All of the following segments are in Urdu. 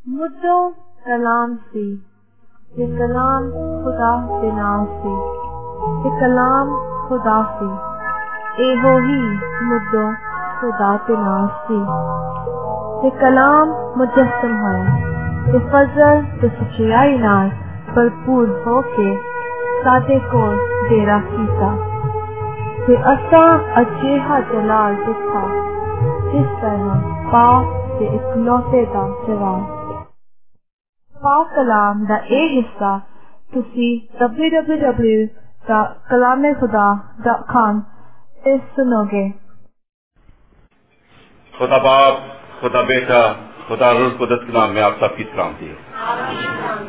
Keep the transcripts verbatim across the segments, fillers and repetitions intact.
मुद्दों कलाम सी ये कलाम खुदा के नाम सी ये कलाम खुदा सी एहो ही मुद्दों खुदा के नाम सी ये कलाम मुजस्सम है ये फजल ते सच्चाई नाल भरपूर होके साडे कोल डेरा कीता ते असां अजिहा जलाल दिता जिस तरह पाक ते इकलौते दा जवाब पाक कलाम दा ए हिस्सा तुसी डब्ल्यू डब्ल्यू डब्ल्यू डॉट कलामे खुदा डॉट कॉम ते सुनोगे। खुदा बाप, खुदा बेटा, खुदा रूह कुदरत के नाम में आप सबकी सलामती है।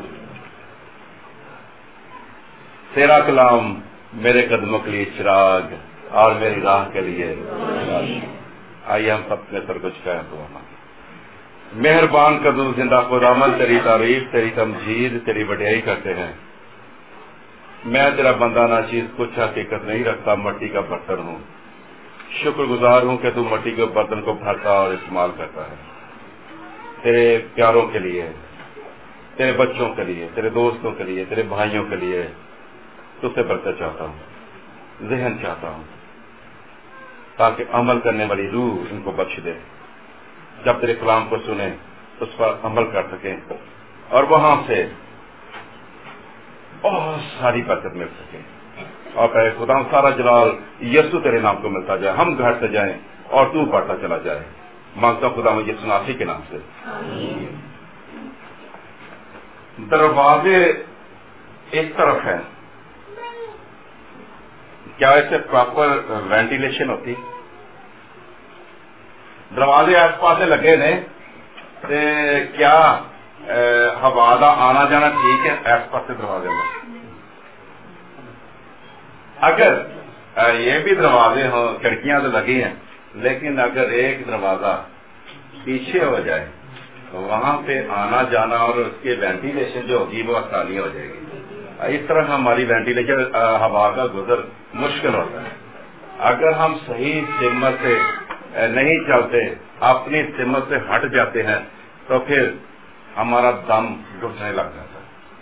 तेरा कलाम मेरे कदमों के लिए चिराग और मेरी राह के लिए। आइए हम सब में सर कुछ कहें तो मेहरबान कदू जिंदा खुदामंद तेरी तारीफ तेरी तमजीद तेरी वडियाई करते हैं। मैं तेरा बंदा ना चीज कुछ हकीकत नहीं रखता, मट्टी का बर्तन हूँ। शुक्रगुजार हूँ कि तू मट्टी के बर्तन को भरता और इस्तेमाल करता है तेरे प्यारों के लिए, तेरे बच्चों के लिए, तेरे दोस्तों के लिए, तेरे भाइयों के लिए। तुझसे बरकत चाहता हूँ, ज़हन चाहता हूँ ताकि अमल करने वाली रूह इनको बख्श दे। जब तेरे कलाम को सुने उस पर अमल कर सकें और वहां से बहुत सारी बरकत मिल सके। और कहे खुदा सारा जलाल यीशु तेरे नाम को मिलता जाए, हम घटते जाएं और तू बढ़ता चला जाए। मांगता खुदा मैं यीशु नासी के नाम से। दरवाजे एक तरफ है, क्या ऐसे प्रॉपर वेंटिलेशन होती? दरवाजे आस पास लगे ने ते क्या हवा का आना जाना ठीक है? आस पास दरवाजे में अगर ये भी दरवाजे हो, खिड़कियां तो लगी हैं, लेकिन अगर एक दरवाजा पीछे हो जाए तो वहां पे आना जाना और उसके वेंटिलेशन जो होगी वो आसानी हो जाएगी। इस तरह हमारी वेंटिलेशन हवा का गुजर मुश्किल होता है। अगर हम सही सिमत से नहीं चलते, अपनी सिमत से हट जाते हैं तो फिर हमारा दम घुटने लग जाता है।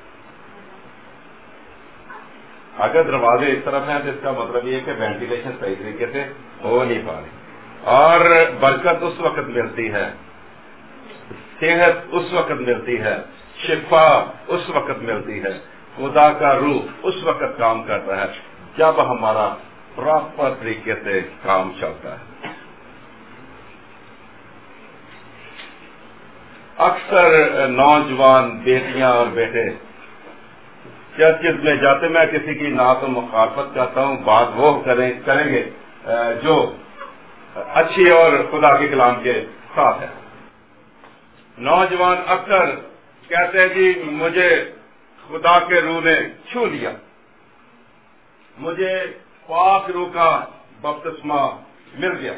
अगर दरवाजे इस तरफ हैं तो इसका मतलब ये कि वेंटिलेशन सही तरीके से हो नहीं पा रही। और बरकत उस वक्त मिलती है, सेहत उस वक्त मिलती है, शिफा उस वक्त मिलती है, खुदा का रूह उस वक्त काम करता है जब हमारा प्रॉपर तरीके से काम चलता है। अक्सर नौजवान बेटियां और बेटे चर्चिज में जाते, मैं किसी की ना तो मुखालफत करता हूँ, बात वो करें करेंगे जो अच्छी और खुदा के कलाम के साथ है। नौजवान अक्सर कहते हैं जी मुझे खुदा के रूह ने छू लिया, मुझे पाक रूह का बपतिस्मा मिल गया।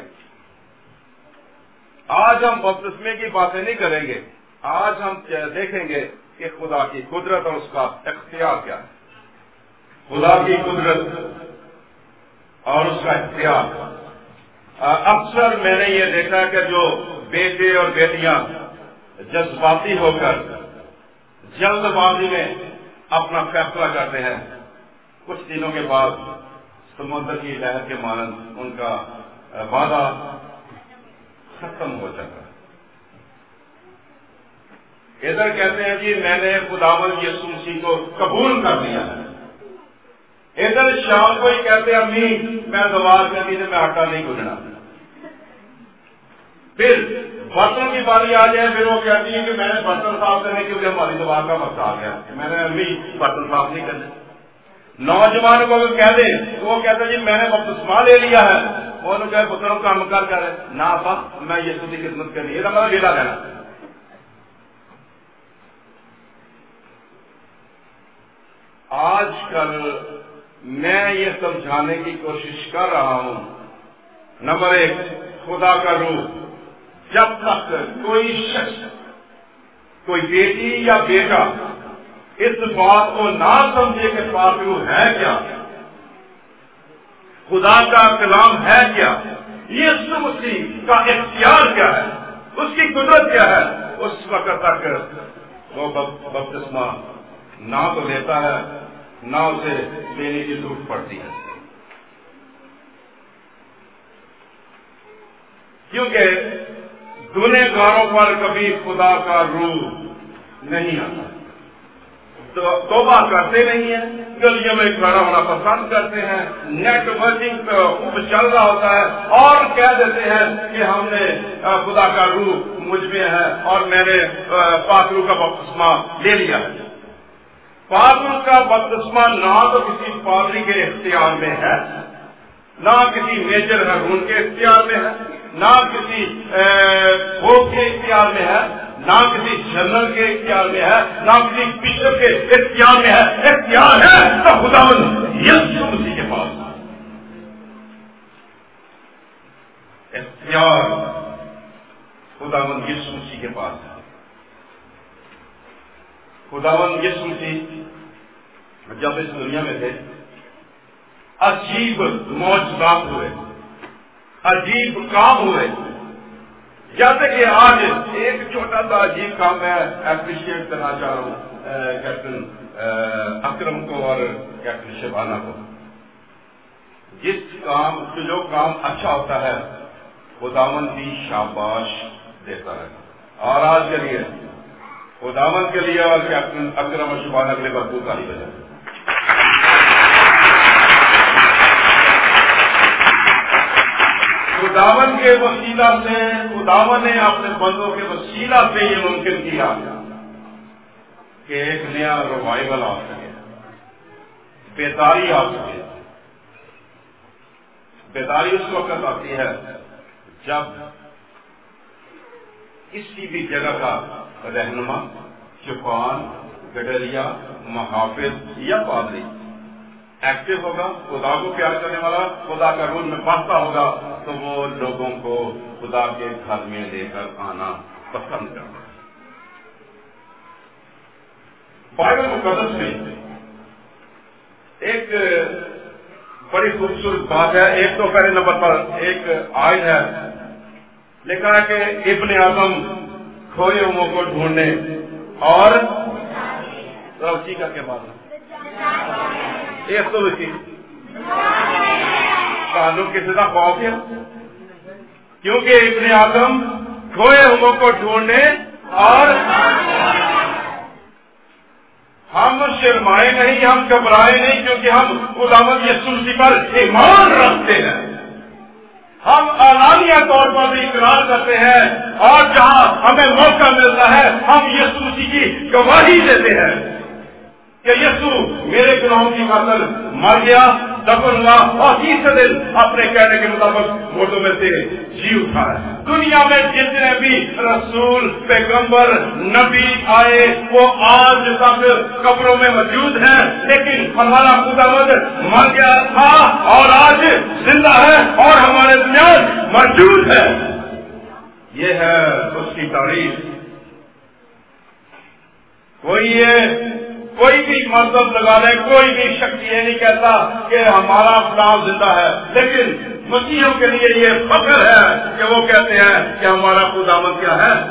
आज हम बपतिस्मे की बातें नहीं करेंगे, आज हम देखेंगे कि खुदा की कुदरत और उसका इख्तियार क्या है। खुदा की कुदरत और उसका इख्तियार। अक्सर मैंने ये देखा कि जो बेटे और बेटियां जज्बाती होकर जल्दबाजी में अपना फैसला करते हैं, कुछ दिनों के बाद समुद्र की लहर के मानंद उनका वादा खत्म हो जाता है। इधर कहते हैं जी मैंने खुदावंद यीशु मसीह को कबूल कर लिया है, इधर शाम को ही कहते हैं अम्मी मैं दवार करती थी, मैं आटा नहीं गूंदना। फिर बर्तन की बारी आ जाए, फिर वो कहती है कि मैंने बर्तन साफ करने के लिए हमारी दवार का वक्त आ गया, मैंने अम्मी बर्तन साफ नहीं करने। नौजवान को अगर कह दे तो वो कहता है जी मैंने बपतिस्मा ले लिया है, वो कहे पुत्रों काम कर कर ना आपा मैं यीशु की खिदमत करनी है, मतलब वेला देना। आजकल मैं ये समझाने की कोशिश कर रहा हूं, नंबर एक खुदा का रूह, जब तक कोई शख्स, कोई बेटी या बेटा इस बात को ना समझे कि पाक रूह है क्या, खुदा का कलाम है क्या, यीशु मसीह का इख्तियार क्या है, उसकी कुदरत क्या है, اس وقت تک وہ بپتسمہ نہ تو لیتا ہے نہ اسے لینے کی ضرورت پڑتی ہے، کیونکہ گنہگاروں پر کبھی خدا کا روح نہیں آتا، تو توبہ کرتے نہیں ہیں، گلیوں میں کھڑا ہونا پسند کرتے ہیں، نیٹ ورکنگ پہ خوب چل رہا ہوتا ہے اور کہہ دیتے ہیں کہ ہم نے خدا کا روح مجھ میں ہے اور میں نے پاترو کا بپتسمہ لے لیا ہے۔ پاترو کا بپتسمہ نہ تو کسی پادری کے اختیار میں ہے، نہ کسی میجر ہارون کے اختیار میں ہے، نہ کسی پوپ کے اختیار میں ہے، نہ کسی جنرل کے اختیار میں ہے، نہ کسی بشپ کے اختیار میں ہے، اختیار ہے تو خداوند یسوع مسیح کے پاس ہے۔ اختیار خداوند یسوع مسیح کے پاس ہے۔ خداوند یسوع مسیح جب اس دنیا میں تھے عجیب معجزات ہوئے، عجیب کام ہوئے، جیسے کہ آج ایک چھوٹا سا عجیب کام میں اپریشیٹ کرنا چاہ رہا ہوں کیپٹن اکرم کو اور کیپٹن شبانہ کو۔ جس کام جو کام اچھا ہوتا ہے خداوند کی شاباش دیتا ہے، اور آج کے لیے خداوند کے لیے اور کیپٹن اکرم اور شبانہ کے لیے بھرپور تالی بجائے۔ خداوند کے وسیلہ سے، خداوند نے اپنے بندوں کے وسیلہ سے یہ ممکن کیا کہ ایک نیا ریوائول آ سکے، بیداری آ سکے۔ بیداری اس وقت آتی ہے جب کسی بھی جگہ کا رہنما، چوپان، گڈریا، محافظ یا پادری ایکٹیو ہوگا، خدا کو پیار کرنے والا، خدا کا رول میں بانٹتا ہوگا، تو وہ لوگوں کو خدا کے گھر میں لے کر آنا پسند کرتا ہے۔ بائبل مقدس میں ایک بڑی خوبصورت بات ہے۔ ایک تو پہلے نمبر پر ایک آیت ہے، لکھا ہے کہ ابن آدم کھوئے ہوئوں کو ڈھونڈنے اور روشی کا کیا بات ہے؟ ایک تو اسی کہانوں کسی کا خوف ہے، کیونکہ ابن آدم کھوئے ہوئوں کو ڈھونڈنے اور ہم شرمائے نہیں، ہم گھبرائے نہیں، کیونکہ ہم خداوند یسوع مسیح پر ایمان رکھتے ہیں۔ ہم اعلانیہ طور پر بھی اقرار کرتے ہیں اور جہاں ہمیں موقع ملتا ہے ہم یسوع مسیح کی گواہی دیتے ہیں کہ یسوع میرے گناہوں کی خاطر مر گیا، دفن ہوا اور تیسرے دن اپنے کہنے کے مطابق مردوں میں سے جی اٹھا ہے۔ دنیا میں جتنے بھی رسول، پیغمبر، نبی آئے وہ آج تک قبروں میں موجود ہیں، لیکن ہمارا خداوند مر گیا تھا اور آج زندہ ہے اور ہمارے درمیان موجود ہے۔ یہ ہے اس کی تعریف۔ کوئی یہ کوئی بھی مذہب لگا لے، کوئی بھی شخص یہ نہیں کہتا کہ ہمارا خدا زندہ ہے، لیکن مسیحیوں کے لیے یہ فخر ہے کہ وہ کہتے ہیں کہ ہمارا خداوند کیا ہے۔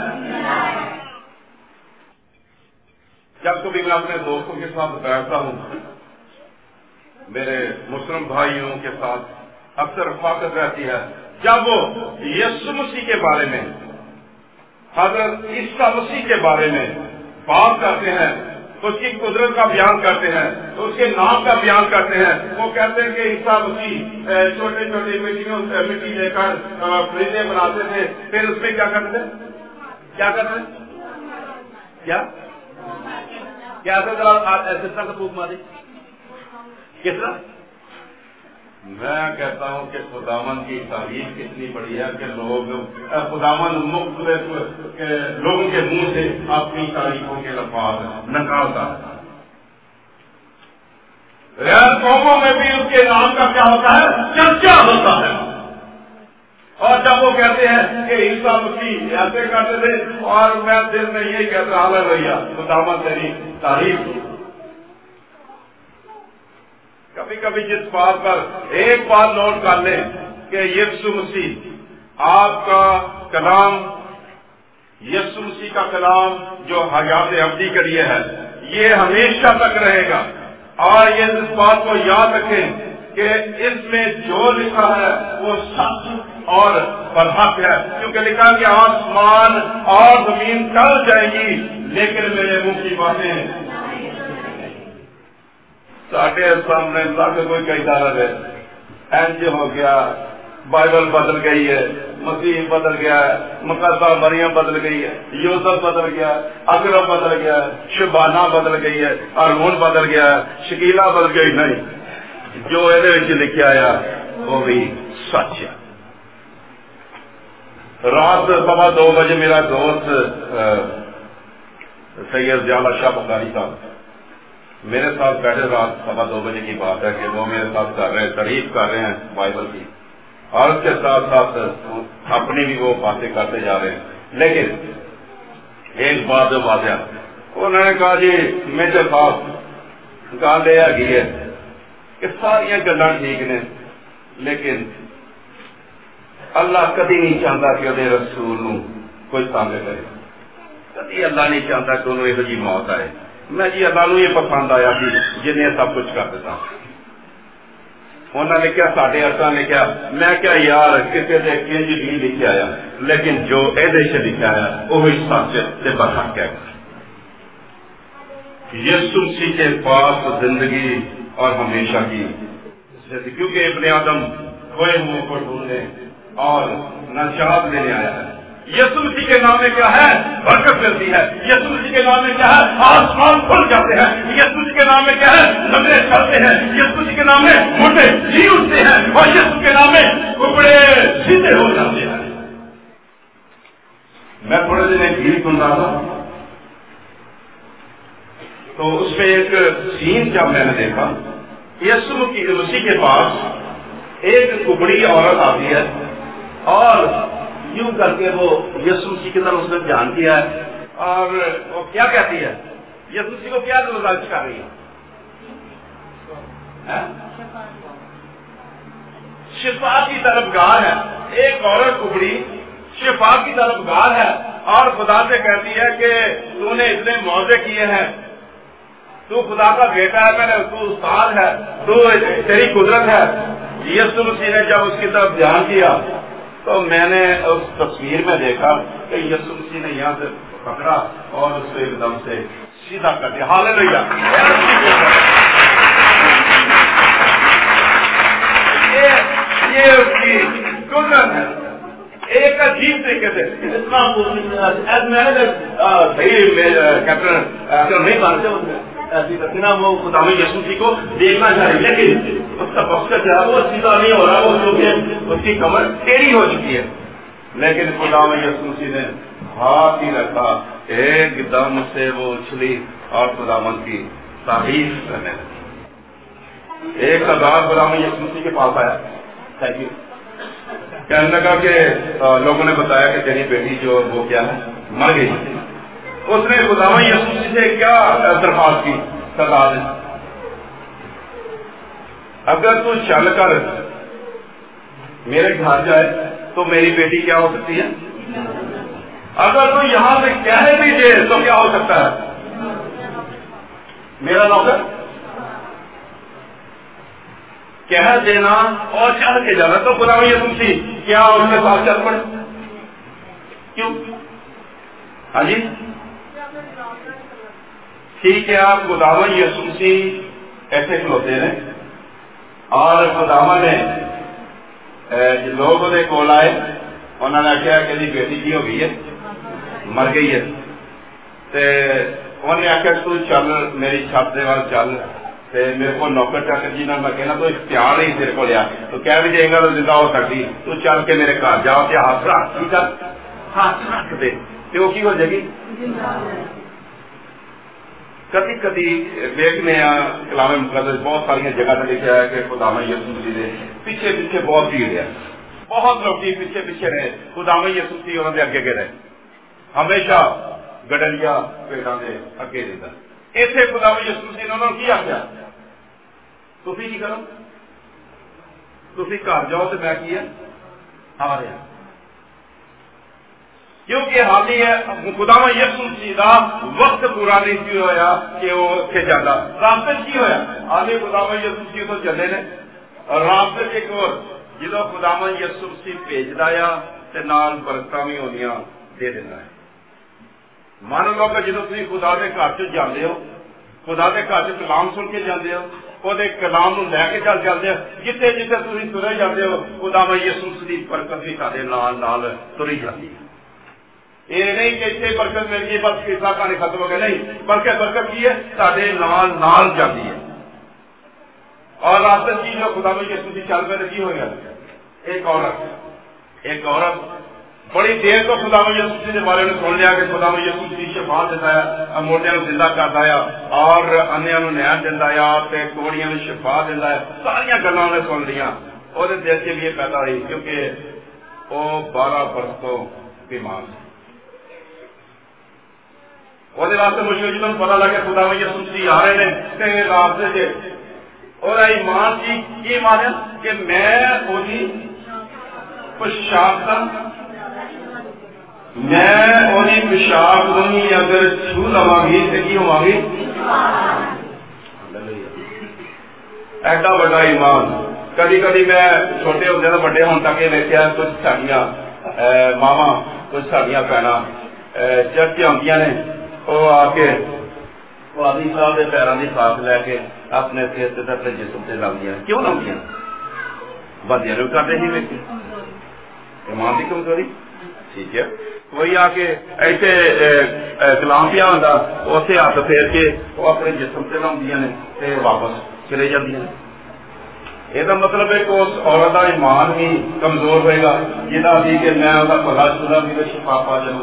جب کبھی میں اپنے دوستوں کے ساتھ بیٹھتا ہوں، میرے مسلم بھائیوں کے ساتھ اکثر رفاقت رہتی ہے، جب وہ یسوع مسیح کے بارے میں، حضرت عیسیٰ مسیح کے بارے میں بات کرتے ہیں، اس کی قدرت کا بیان کرتے ہیں، اس کے نام کا بیان کرتے ہیں، وہ کہتے ہیں کہ عیسیٰ مسیح چھوٹے چھوٹے مٹیوں مٹی لے کر فریزیں بناتے تھے، پھر اس میں کیا کرتے تھے کیا کرتے کیا کیا ایسے طرح پھونک ماری کس طرح؟ میں کہتا ہوں کہ خداوند کی تعریف کتنی بڑی ہے کہ لوگ خداوند مختلف لوگوں کے منہ سے اپنی تعریفوں کے لفظ نکالتا ہے۔ غیر قوموں میں بھی اس کے نام کا کیا ہوتا ہے؟ چرچا ہوتا ہے۔ اور جب وہ کہتے ہیں کہ عیسیٰ مسیح ایسے کرتے تھے اور میں دل میں یہی کہتا ہوں بھیا خداوند تیری تعریف۔ کبھی کبھی جس بات پر ایک بات نوٹ کر لیں کہ یسوع مسیح آپ کا کلام یسوع مسیح کا کلام جو حیات ابدی کے لیے ہے یہ ہمیشہ تک رہے گا. اور یہ اس بات کو یاد رکھیں کہ اس میں جو لکھا ہے وہ سچ اور برحق ہے, کیونکہ لکھا کہ آسمان اور زمین ٹل جائے گی لیکن میرے منہ کی باتیں ساڈے سامنے تک کوئی کہتا رہے اینج ہو گیا, بائبل بدل گئی ہے, مسیح بدل گیا ہے, مقدسہ مریم بدل گئی ہے, یوسف بدل گیا, اکرم بدل گیا, شبانہ بدل گئی ہے, ہارون بدل گیا, شکیلا بدل گئی. نہیں, جو یہ لکھا آیا وہ بھی سچ ہے. رات سوا دو بجے میرا دوست سید ضیاء شاہ بخاری صاحب میرے ساتھ بیٹھے, رات سوا دو بجے کی بات ہے کہ وہ میرے ساتھ کر رہے ہیں, تعریف کر رہے ہیں بائبل کی, اور اس کے ساتھ ساتھ اپنی بھی وہ باتیں کرتے جا رہے ہیں. لیکن ایک بات واضح, انہوں نے کہا جی میجر صاحب گل یہ ہے کہ ساری گلاں ٹھیک نے لیکن اللہ کدی نہیں چاہتا کہ وہ رسول نو کوئی تنگ کرے, کدی اللہ نہیں چاہتا کہ انہوں یہ جی موت آئے. میں جی اللہ نو یہ پسند آیا کہ جنہیں سب کچھ کر دیتا. انہوں نے کیا ساڈے ارساں نے کیا, میں کیا یار کسی نے کنج نہیں لکھا آیا لیکن جو یہ لکھا ہے وہی سچ سے برحق ہے. یسوع مسیح کے پاس زندگی اور ہمیشہ کی, کیونکہ ابن آدم کھوئے منہ کو ڈھونڈنے اور نجات لینے آیا ہے. یسوع مسیح کے نام میں کیا ہے, برکت ملتی ہے. یسوع مسیح کے نام میں کیا ہے, آسمان کھل جاتے ہیں. یسوع مسیح کے نام میں کیا ہے, نظریں چلتے ہیں. یسوع مسیح کے نام میں موٹے جی اٹھتے ہیں, اور یسوع کے نام میں ٹکڑے سیدھے ہو جاتے ہیں. میں تھوڑے دن ایک گیت سن رہا تھا تو اس میں ایک سین جب میں نے دیکھا, یسوع مسیح کے پاس ایک کبڑی عورت آتی ہے اور یوں کر کے وہ یسوع مسیح کی طرف اس نے دھیان کیا ہے اور وہ کیا کہتی ہے, یسوع مسیح کو کیا گزارش کر رہی ہے, شفا کی طرف گار ہے. ایک عورت کبڑی شفا کی طرف گار ہے اور خدا سے کہتی ہے کہ تو نے اتنے معاوضے کیے ہیں, تو خدا کا بیٹا ہے, میں نے تو استاد ہے, تو تیری قدرت ہے. یسوع مسیح نے جب اس کی طرف دھیان کیا تو میں نے اس تصویر میں دیکھا کہ یسوع مسیح نے یہاں سے پکڑا اور اس کو ایک دم سے سیدھا کر دیا. ہاللیلویا. یہ اس کی قدرت ہے. ایک عجیب طریقے سے اتنا کیپٹن نہیں مانتے اتنا وہ خدا یسوع مسیح کو دیکھنا چاہیے, لیکن اس کا مقصد جو ہے وہ سیدھا نہیں ہو رہا, وہ کیونکہ اس کی کمر ٹیڑھی ہو چکی ہے. لیکن خدا یسوع مسیح نے ہاتھ ہی رکھا, ایک دم سے وہ اچھلی اور خداوند کی تعریف کرنے لگی. ایک ہزار خدا یسوع مسیح کے پاس آیا, تھینک یو, کہنے لگا کہ لوگوں نے بتایا کہ تیری بیٹی جو وہ کیا ہے مر گئی. اس نے خدا یسوع مسیح سے کیا درخواست کی, سزا دے, اگر تو چل کر میرے گھر جائے تو میری بیٹی کیا ہو سکتی ہے, اگر تو یہاں سے کہہ بھی دے تو کیا ہو سکتا ہے, میرا نوکر کہہ دینا اور چل کے جانا. تو خدا یسوع مسیح کیا اس کے ساتھ چل پڑے, کیوں؟ ہاں جی ٹھیک ہے, آپ خداوند یسوع مسیح ایسے کھلوتے ہیں اور خداوند نے لوگ وہ کول آئے, انہوں نے آخیا کہ جی بیٹی کی ہو گئی ہے, مر گئی ہے. انہوں نے آخیا تو چل میری چھت دے وال چل, میرے کو نوکر چاکر جی میں کہنا تو اختیار نہیں تیرے کو لیا, تو کہہ بھی جائے گا تو زندہ ہو سکتی, تو چل کے میرے گھر جاؤ کہ ہاتھ رکھ, ٹھیک ہے ہاتھ رکھ دے تو وہ کی ہو جائے گی. کدی کدی دیکھنے کلام مقدس بہت ساری جگہ سے لکھا ہے کہ خدا یسوع مسیح دے پیچھے پیچھے بہت بھیڑ ہے, بہت لوگ پیچھے پیچھے رہے, خدا یسوع مسیح انہوں نے اگے گئے رہے, ہمیشہ گڈلیا پیڑوں کے اگے رہتا. ایسے خدا یسوع مسیح نے انہوں نے کیا کیا, تسی کی کرو, تسی گھر جاؤ تو میں کی آ رہا. کیونکہ حالی ہے خداوند یسوع مسیح دا وقت پورا نہیں سی ہویا کہ وہ اتنے جانا. راستے کی ہویا حالی خداوند یسوع مسیح تو چلے نے. اور راستے ایک اور جدو خداوند یسوع مسیح بھیجدا آ تے نال برکتاں وی ہونیاں دے دینا ہے. مان لو کہ جدو تسی خدا دے گھر چ جاندے ہو, خدا دے گھر چ کلام سن کے جاندے ہو, وہ کلام نو لے کے چل جاتے ہیں, جتنے جتنے تھی ترے جاتے ہو خداوند یسوع مسیح دی برکت بھی تہاڈے نال نال تری جاتی ہے. یہ نہیں کہ اتنے برکت مل گئی بس قصہ کہانی ختم ہو گیا, نہیں, بلکہ برکت کی ہے تہاڈے نال نال جاتی ہے. اور راستے کی جو خداوند یسوع مسیح چل پہ کی ہو گیا, ایک عورت ایک عورت بڑی دیر تو خداوند یسوع مسیح کے بارے میں سن لیا کہ خداوند یسوع مسیح شفا دیتا ہے, موٹیاں نو زندہ کرتا ہے اور انیاں نو نیا دینا ہے, کوڑیاں نو شفا دینا ہے, ساری گلاں نے سن لیا. وہ دل کے لیے پیدا ہوئی کیونکہ وہ بارہ برس تو بیمار تھا. وہ واسطے مشکل جب پتا لگا خداوند یسوع مسیح آ رہے ہیں راستے سے, اور ایمان کی کی مانا کہ میں وہی پیشاب کا میں وہی پیشاب نہیں اگر چھو لوا گی تو کی ہوا گی. ایڈا بڑا ایمان. کدی کدی میں چھوٹے ہوتے تو بڑے ہونے تک یہ دیکھا کچھ ساڑیاں ماوا کچھ ساڑیاں بھੈਣਾں چرچ آدی نے, وہ آ کے قاضی صاحب کے پیروں کی ساتھ لے کے اپنے سر سے اپنے جسم سے لاؤں. کیوں لاؤں بدیا بھی کرتے ہی ویسے ایمان کی کمزوری. ٹھیک ہے, کوئی آ کے ایسے کلام پیا ہوتا اسے ہاتھ پھیر کے وہ اپنے جسم سے لاؤں واپس چلے جاتی ہیں. یہ مطلب ہے کہ اس عورت کا ایمان بھی کمزور ہوئے گا جہاں بھی کہ میں وہ پلا چلا بھی شفا پا جاؤں.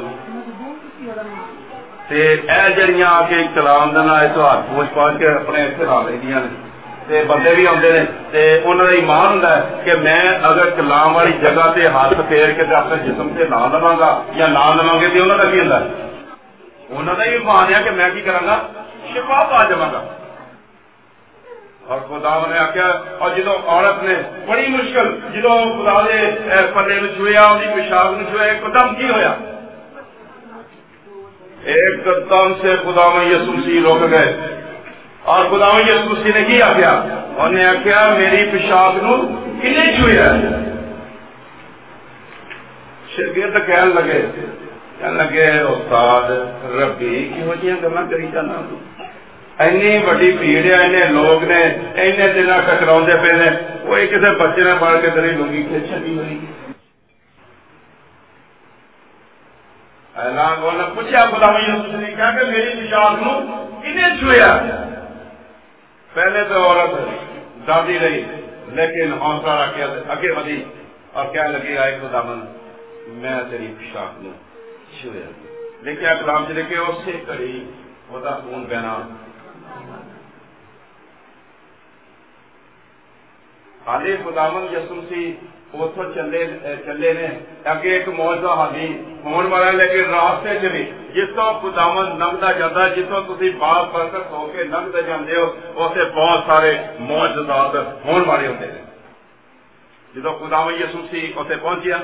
جہاں آ کے کلام دینا ہاتھ پوچھ پاچ کے اپنے اتنے لا لیں بندے بھی آتے ہیں, انہوں کا ایمان ہوں کہ میں اگر کلام والی جگہ سے ہاتھ پھیر کے اپنے جسم سے لا لوا گا یا لا لوا گے تو انہوں کا کی ہوتا ہے, انہوں کا بھی ایمان ہے کہ میں کی کروں گا شفا پا جاؤں گا. اور خدا نے آخیا, اور جدو عورت نے بڑی مشکل جدو خدا نے پنے میں چھویا انہیں پیشاب میں چھویا ایک دم کی ہویا, ایک دم سے خدا میں یسوع مسیح روک گئے. اور خدا میں یسوع مسیح نے کی آخیا, انہیں آخیا میری پیشاب نو کنے چھویا. شاگرد کہنے لگے کہنے لگے استاد ربی کہو جہاں گلاں کری جانا, اینی بڑی بھیڑ ہے, اینے لوگ نے اینے دن ٹکرا پے نے, کوئی کسی بچے نے پڑھ کے تیری لنگی کھچ چکی ہوئی. اعلان نے پوچھا خدا یسوع نے کہا کہ میری پیشاب نو کنے چھویا. پہلے تو عورت دادی رہی لیکن حوصلہ رکھ کے اگے بڑھی اور کہنے لگی آئے خدا من میں تیری پیشاب نو چھویا. لیکن کلام چ لکھے اسی گھڑی وہ خون بہنا. حالی خداوند یسوع مسیح اتو چلے چلے نے اگے ایک موجودہ حالی ہون والا, لیکن راستے چ بھی جتوں خداوند لنگتا جاتا, جتوں تھی بال برکت ہو کے لنگتے جاتے ہو اسے بہت سارے موجودات ہون والے ہوتے ہیں. جدو خداوند یسوع مسیح اتنے پہنچیا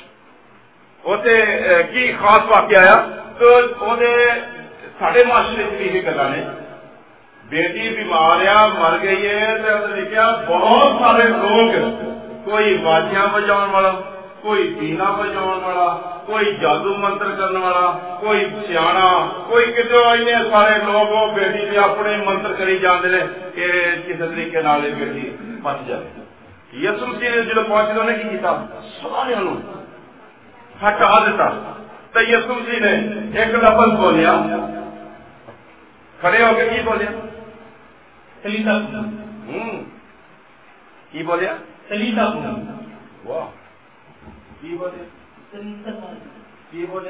اتنے کی خاص واقعہ آیا تو سارے معاشرے بھی یہ گلا نے, بیٹی بیمار آ مر گئی ہے, لکھا بہت سارے لوگ, کوئی باجیاں بجاؤ والا, کوئی بینا بجاؤ والا, کوئی جادو منتر کرنے والا, کوئی سیاح, کوئی کتنے سارے لوگ وہ بیٹی بھی اپنے منتر کری جاتے ہیں کہ کسی طریقے نال بیٹی بچ جائے. یسوع مسیح نے جب پہنچے انہیں کی کیتا سارے ہٹا دیتا. تو یسوع مسیح نے ایک لفظ بولیا, کھڑے ہو کے کی بولیا سلیتا ہوں کی بولیا سلیتا ہوں. واہ کی بولیا کی بولیا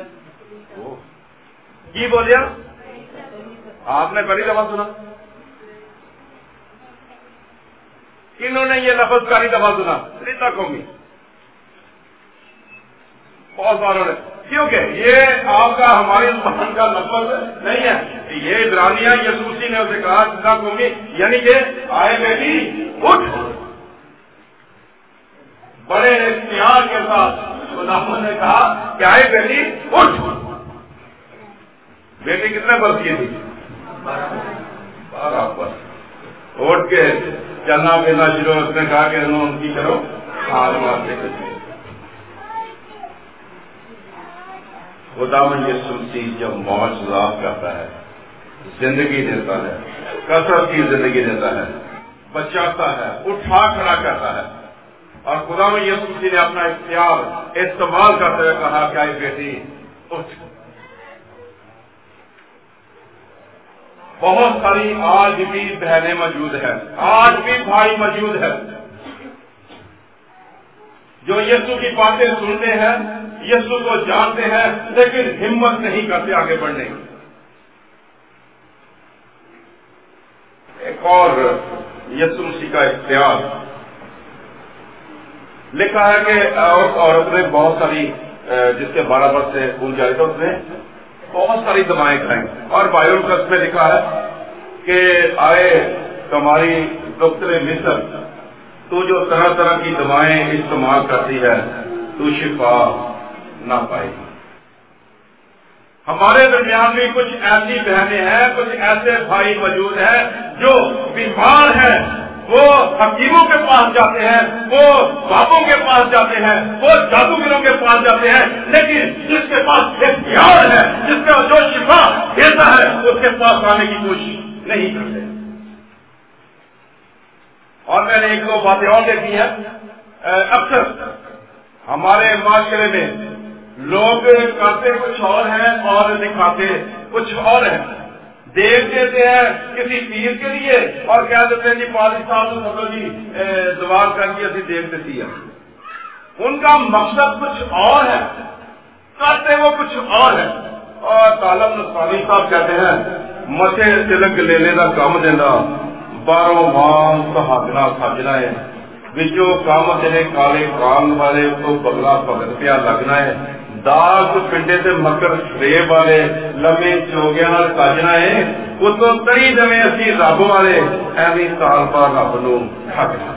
کی بولیا آپ نے پہلی دفعہ سنا, انہوں نے یہ لفظ پہلی دفعہ سنا سلیتا قومی بہت باروں نے, کیونکہ یہ آپ کا ہمارے زبان کا لفظ نہیں ہے, یہ عبرانیہ یسوع مسیح نے اسے کہا سلیتا قومی یعنی کہ آئے بیٹی اٹھ. بڑے اختیار کے ساتھ خدا نے کہا کیا ہے بیٹی اٹھ. بیٹی کتنے برس کی تھی؟ بارہ برس. اٹھ کے چلنا پھرنا شروع. اس نے کہا کہ ان کی کرو ہاتھ مارتے کرتے. خداوند یسوع مسیح جب معجزات کرتا ہے، زندگی دیتا ہے، کثرت کی زندگی دیتا ہے، بچاتا ہے، اٹھا کھڑا کرتا ہے، اور خداوند یسوع مسیح نے اپنا اختیار استعمال کرتے ہوئے کہا کہ اے بیٹی اٹھ. بہت ساری آج بھی بہنیں موجود ہیں، آج بھی بھائی موجود ہیں جو یسوع کی باتیں سنتے ہیں، یسوع کو جانتے ہیں، لیکن ہمت نہیں کرتے آگے بڑھنے کی. ایک اور یسوع مسیح کا اختیار لکھا ہے کہ عورت نے بہت ساری، جس کے بارہ برس سے خون جاری تھا، اس نے بہت ساری دمائیں کھائیں. اور بائبل کا اس میں لکھا ہے کہ آئے تمہاری دختر مصر، تو جو طرح طرح کی دمائیں استعمال کرتی ہے تو شفا نہ پائے گی. ہمارے درمیان بھی کچھ ایسی بہنیں ہیں، کچھ ایسے بھائی موجود ہیں جو بیمار ہیں. وہ حکیموں کے پاس جاتے ہیں، وہ بابوں کے پاس جاتے ہیں، وہ جادوگروں کے پاس جاتے ہیں، لیکن جس کے پاس اختیار ہے، جس کا جو شفا دیتا ہے، اس کے پاس آنے کی کوشش نہیں کرتے. اور میں نے ایک دو باتیں اور دیکھی ہیں. اکثر ہمارے معاشرے میں لوگ کرتے کچھ اور ہیں اور دکھاتے کچھ اور ہیں. دیکھ دیتے ہیں کسی پیر کے لیے اور کہہ دیتے ہیں جی پادری صاحب تو مطلب جی دعا کر کے اسی دیکھ دیتی ہے. ان کا مقصد کچھ اور ہے، کرتے وہ کچھ اور ہے. اور طالب نصرانی صاحب کہتے ہیں متے تلک لینے کا کام دینا، باروں ماں سہاگنا سجنا ہے، بچوں کام تیرے کالے کام والے تو بگلا پگت پیا لگنا ہے، داغ پنڈے سے مکر فریب والے لمے چوگیا سجنا ہے، وہ تو تری جمے اسی رب والے ایویں سال پا رب نو ٹھگنا.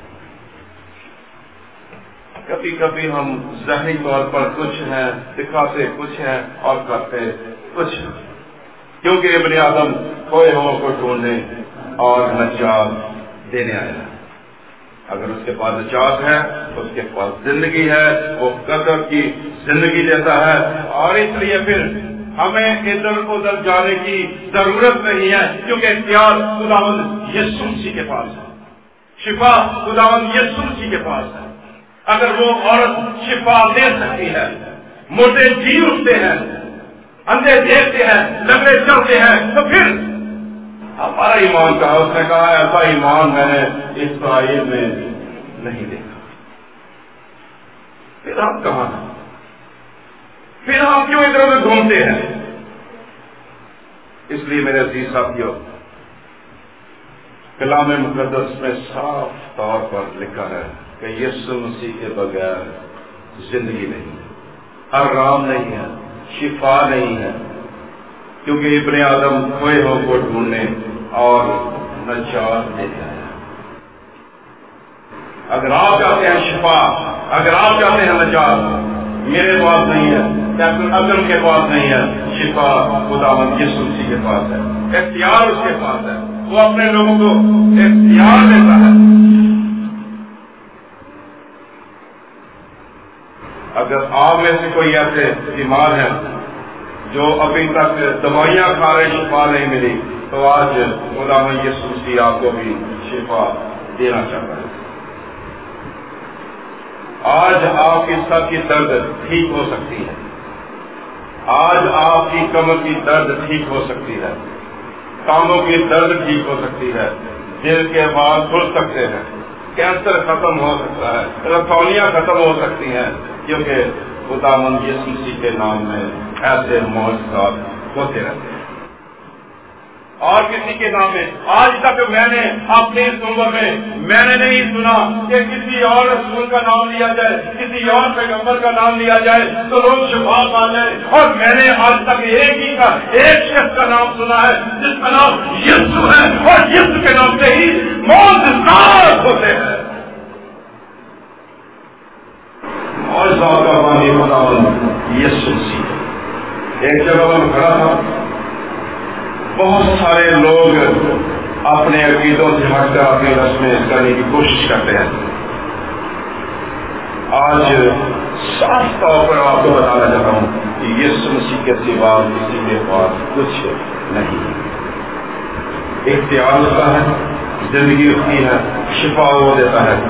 کبھی کبھی ہم ذہنی طور پر کچھ ہیں، دکھاتے کچھ ہیں اور کرتے کچھ ہیں، کیونکہ ابن آدم کھوئے ہو کو ڈھونڈنے اور نجات دینے آیا. اگر اس کے پاس نجات ہے، اس کے پاس زندگی ہے، وہ قدر کی زندگی دیتا ہے. اور اس لیے پھر ہمیں ادھر ادھر جانے کی ضرورت نہیں ہے، کیونکہ اختیار خداوند یسوع مسیح کے پاس ہے، شفا خداوند یسوع مسیح کے پاس ہے. اگر وہ عورت شفا دے سکتی ہے، مردے جی اٹھتے ہیں، اندھے دیکھتے ہیں، لنگڑے چلتے ہیں، تو پھر ہمارا ایمان کہا. اس نے کہا ایسا ایمان میں نے اسرائیل میں نہیں دیکھا. پھر ہم کہاں ہیں؟ پھر ہم کیوں ادھر ادھر گھومتے ہیں؟ اس لیے میرے عزیز ساتھیوں، کلام مقدس میں صاف طور پر لکھا ہے کہ یسوع مسیح کے بغیر زندگی نہیں، آرام نہیں ہے، شفا نہیں ہے، کیونکہ ابن آدم کھوئے ہو کو ڈھونڈنے اور نجات دیتا ہے. اگر آپ چاہتے ہیں شفا، اگر آپ چاہتے ہیں نجات، میرے پاس نہیں ہے، کیپٹن اعظم کے پاس نہیں ہے. شفا خداوند یسوع مسیح کے پاس ہے، اختیار اس کے پاس ہے. وہ اپنے لوگوں کو اختیار دیتا ہے. اگر آپ میں سے کوئی ایسے بیمار ہیں جو ابھی تک دوائیاں کھا رہے شفا نہیں ملی، تو آج خداوند یسوع مسیح آپ کو بھی شفا دینا چاہتا ہے. آج آپ کی سر کی درد ٹھیک ہو سکتی ہے، آج آپ کی کمر کی درد ٹھیک ہو سکتی ہے، کانوں کی درد ٹھیک ہو سکتی ہے، دل کے بال کھل سکتے ہیں، کینسر ختم ہو سکتا ہے، رسولیاں ختم ہو سکتی ہیں، کیونکہ خداوند یسوع مسیح کے نام میں ایسے معجزات ہوتے رہتے ہیں. اور کسی کے نام میں آج تک میں نے اپنی عمر میں میں نے نہیں سنا کہ کسی اور رسول کا نام لیا جائے، کسی اور پیغمبر کا نام لیا جائے تو لوگ شفا پا جائے. اور میں نے آج تک ایک ہی کا ایک شخص کا نام سنا ہے جس کا نام یسوع ہے، اور یسوع کے نام سے ہی معجزات ہوتے ہیں. معجزات کا باقی خدا یسوع مسیح. ایک جگہ میں کھڑا تھا، بہت سارے لوگ اپنے عقیدوں سے ہٹ کر اپنی رسمیں کرنے کی کوشش کرتے ہیں. آج صاف طور پر آپ کو بتانا چاہتا ہوں کہ یسوع مسیح کے سوا کسی کے پاس کچھ نہیں. اختیار ہوتا ہے، زندگی ہوتی ہے، شفا وہ دیتا ہے،